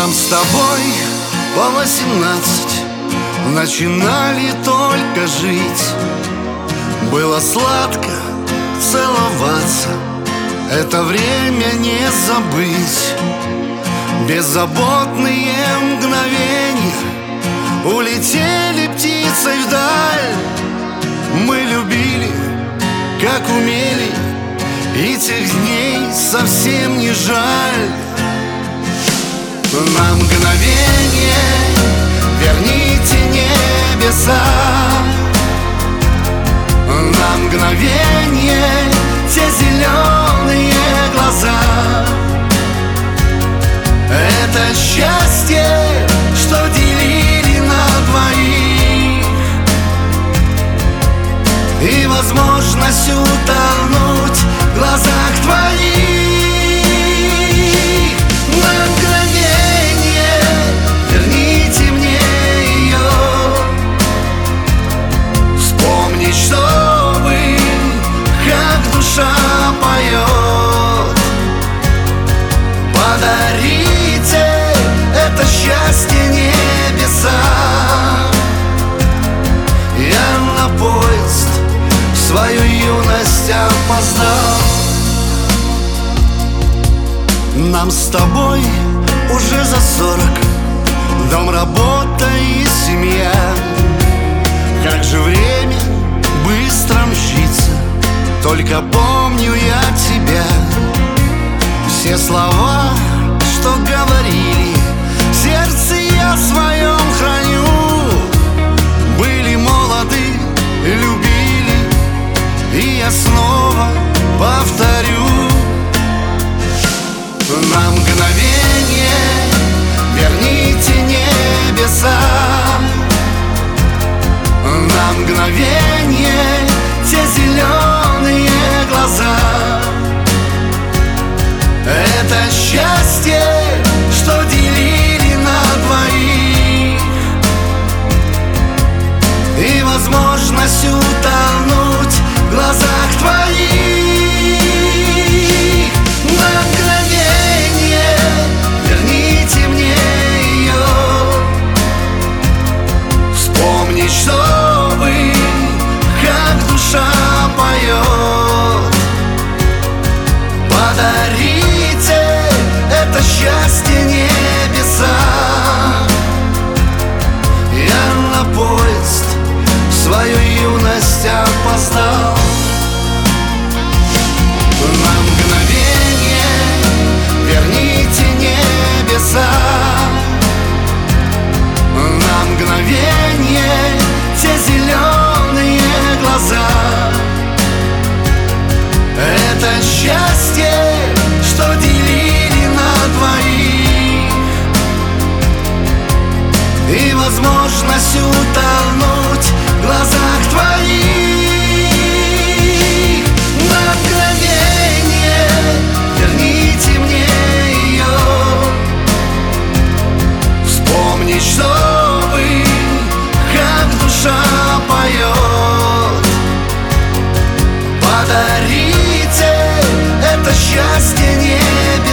Нам с тобой по 18 начинали только жить. Было сладко целоваться, это время не забыть. Беззаботные мгновения улетели птицей вдаль. Мы любили, как умели, и тех дней совсем не жаль. На мгновение верните небеса, на мгновение те зеленые глаза. Это счастье, что делили на двоих, и возможность утонуть в глазах твоих. На мгновение верните мне ее, вспомнить, чтобы как душа поет. Подарите это счастье небеса. Я на поезд в свою юность опоздал. Нам с тобой уже за 40, дом, работа и семья. Как же время быстро мчится, только помню я тебя. Все слова, что говорили, в сердце я своем храню. Были молоды, любили, и я снова повторю. На мгновение верните небеса, на мгновение те зеленые глаза. Это счастье, что делили на двоих, и возможность утонуть в глазах твоих. На мгновение верните мне ее, вспомнить, чтобы как душа поет. Подарите это счастье небеса. Я на поезд в свою юность опоздал. На мгновение верните небеса, на мгновение те зеленые глаза. Это счастье, что делили на двоих, и возможность утонуть в глазах твоих. На мгновение верните мне ее, вспомнить, чтобы как душа поет. Подарите это счастье небес.